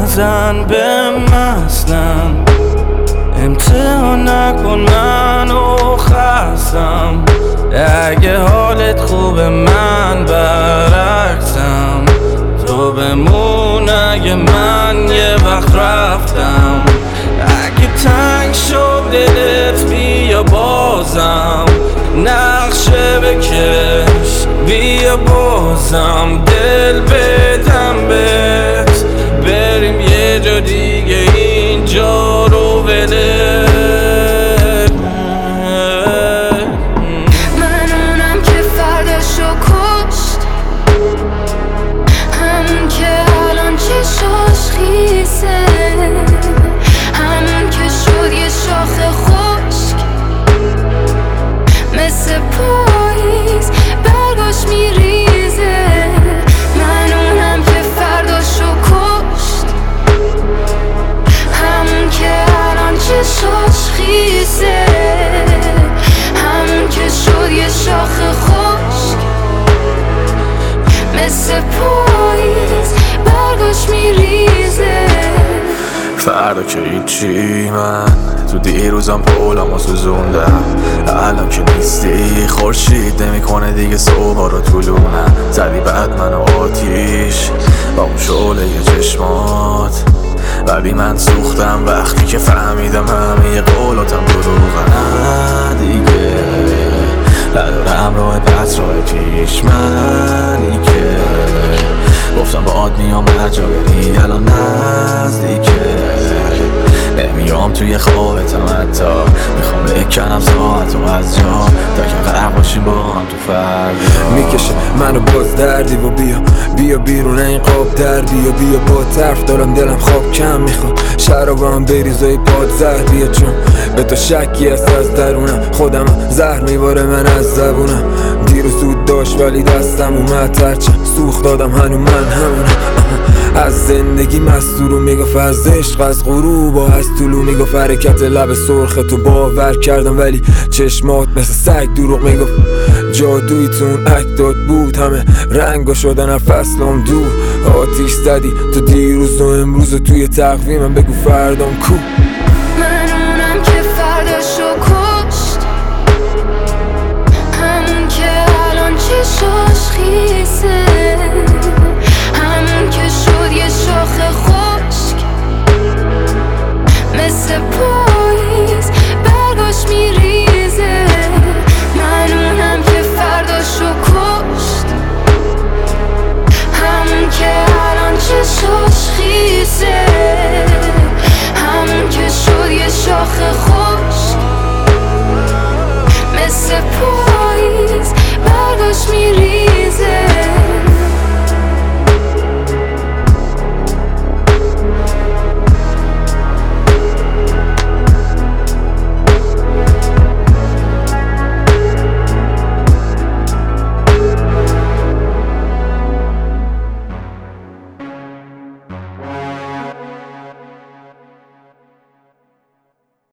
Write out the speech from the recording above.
نزن به مستم، امتحان نکن منو خستم. اگه حالت خوبه من برعکسم، تو بمون اگه من یه وقت رفتم. اگه تنگ شد دلت بیا بازم، نقشه بکش بیا بازم. دل بدم بهت بریم یه جا دیگه، اینجا رو ولش. همون که شد یه شاخ خشک مثل پاییز برگاش میریزه. من اونم که فرداشو کشت، همون که الان چشاش خیسه. همون که شد یه شاخ خشک مثل پاییز برگاش میریزه. فردا که هیچی، من تو دیروزم پولمو سوزوندم. الان که نیستی خورشید نمیکنه دیگه صبح رو طولونم. زدی بعد منو آتیش با اون شعله چشمات، ولی من سوختم وقتی که فهمیدم همه قولاتم دروغن. دیگه ندارم راه دست راه پیش، منی که گفتم باهات میام هر جا بری الان نزدیکه. نمیام توی خوابتم حتی، میخوام بکنم ساعتو از جا تا که غرق باشیم با هم تو فردا. میکشه منو باز دردی و بیا بیرون این قاب در بیا با طرف دارم دلم خواب کم میخوام. شرابم بریزای پاد زهر بیا، چون به تو شکی هست از درونم. خودم زهر میباره من از زبونم. دیروز زود داشت ولی دستم اومد ترچم سوخت دادم هنو من همونم. از زندگی مستورو میگفت، از عشق از غروب و از طولو میگفت. حرکت لب سرخ تو باور کردم ولی چشمات مثل سگ دروغ میگفت. جادویی تو اون اکتات بود، همه رنگا شدن هر فصلم دور. آتیش زدی تو دیروز و امروز و توی تقویمم، بگو فردام کو.